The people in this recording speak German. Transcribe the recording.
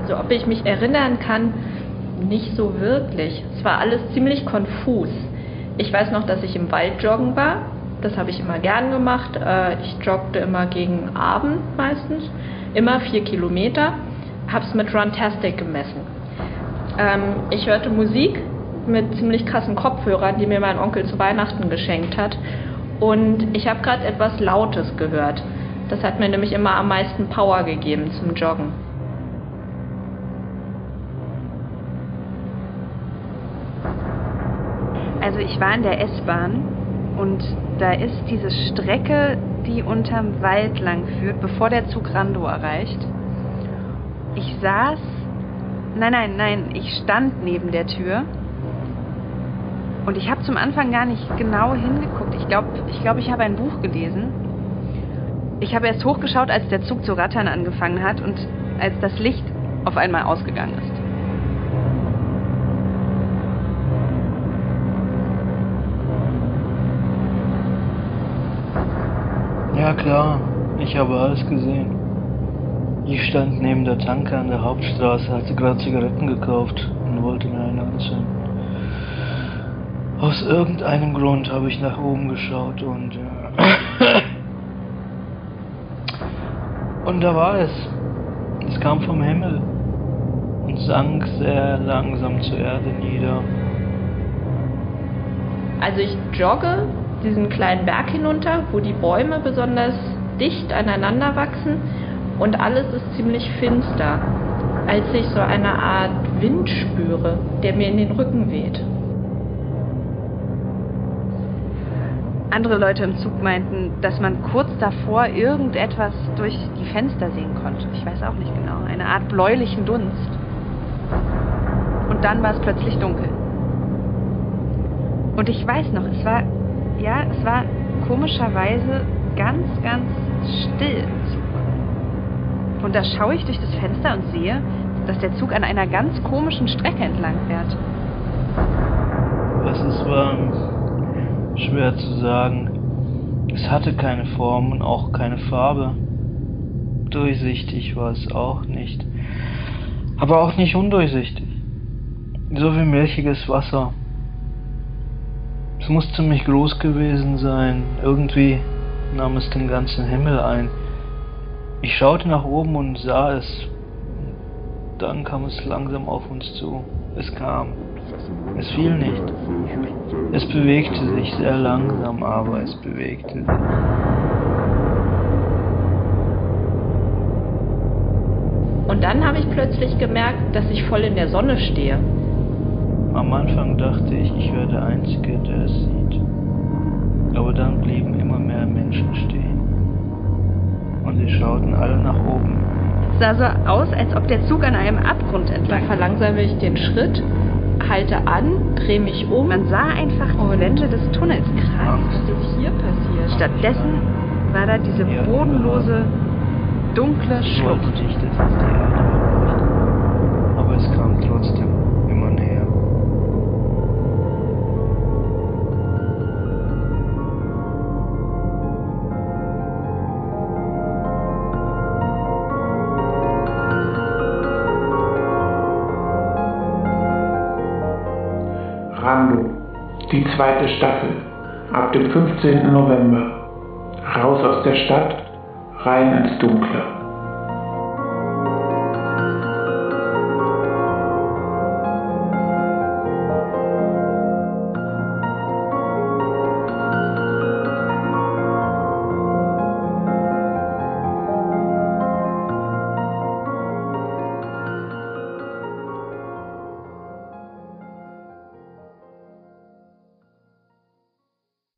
Also ob ich mich erinnern kann, nicht so wirklich. Es war alles ziemlich konfus. Ich weiß noch, dass ich im Wald joggen war. Das habe ich immer gern gemacht. Ich joggte immer gegen Abend meistens. Immer 4 Kilometer. Habe es mit Runtastic gemessen. Ich hörte Musik mit ziemlich krassen Kopfhörern, die mir mein Onkel zu Weihnachten geschenkt hat. Und ich habe gerade etwas Lautes gehört. Das hat mir nämlich immer am meisten Power gegeben zum Joggen. Also ich war in der S-Bahn und da ist diese Strecke, die unterm Wald lang führt, bevor der Zug Randow erreicht. Ich saß, ich stand neben der Tür und ich habe zum Anfang gar nicht genau hingeguckt. Ich glaube, ich habe ein Buch gelesen. Ich habe erst hochgeschaut, als der Zug zu rattern angefangen hat und als das Licht auf einmal ausgegangen ist. Ja klar, ich habe alles gesehen. Ich stand neben der Tanke an der Hauptstraße, hatte gerade Zigaretten gekauft und wollte mir eine anzünden. Aus irgendeinem Grund habe ich nach oben geschaut und da war es. Es kam vom Himmel und sank sehr langsam zur Erde nieder. Also ich jogge diesen kleinen Berg hinunter, wo die Bäume besonders dicht aneinander wachsen und alles ist ziemlich finster, als ich so eine Art Wind spüre, der mir in den Rücken weht. Andere Leute im Zug meinten, dass man kurz davor irgendetwas durch die Fenster sehen konnte. Ich weiß auch nicht genau. Eine Art bläulichen Dunst. Und dann war es plötzlich dunkel. Und ich weiß noch, es war komischerweise ganz, ganz still im Zug. Und da schaue ich durch das Fenster und sehe, dass der Zug an einer ganz komischen Strecke entlang fährt. Es war schwer zu sagen. Es hatte keine Form und auch keine Farbe. Durchsichtig war es auch nicht. Aber auch nicht undurchsichtig. So wie milchiges Wasser. Es muss ziemlich groß gewesen sein. Irgendwie nahm es den ganzen Himmel ein. Ich schaute nach oben und sah es. Dann kam es langsam auf uns zu. Es kam. Es fiel nicht. Es bewegte sich sehr langsam, aber es bewegte sich. Und dann habe ich plötzlich gemerkt, dass ich voll in der Sonne stehe. Am Anfang dachte ich, ich wäre der Einzige, der es sieht. Aber dann blieben immer mehr Menschen stehen. Und sie schauten alle nach oben. Es sah so aus, als ob der Zug an einem Abgrund entlang. Da verlangsame ich den Schritt, halte an, drehe mich um. Man sah einfach die Wände des Tunnels. Krass, was ist hier passiert? Stattdessen war da diese bodenlose, dunkle Ich Schlucht. wollte nicht, dass es die Erde berührt. Aber es kam trotzdem immer näher. Randow, die 2. Staffel, ab dem 15. November. Raus aus der Stadt, rein ins Dunkle.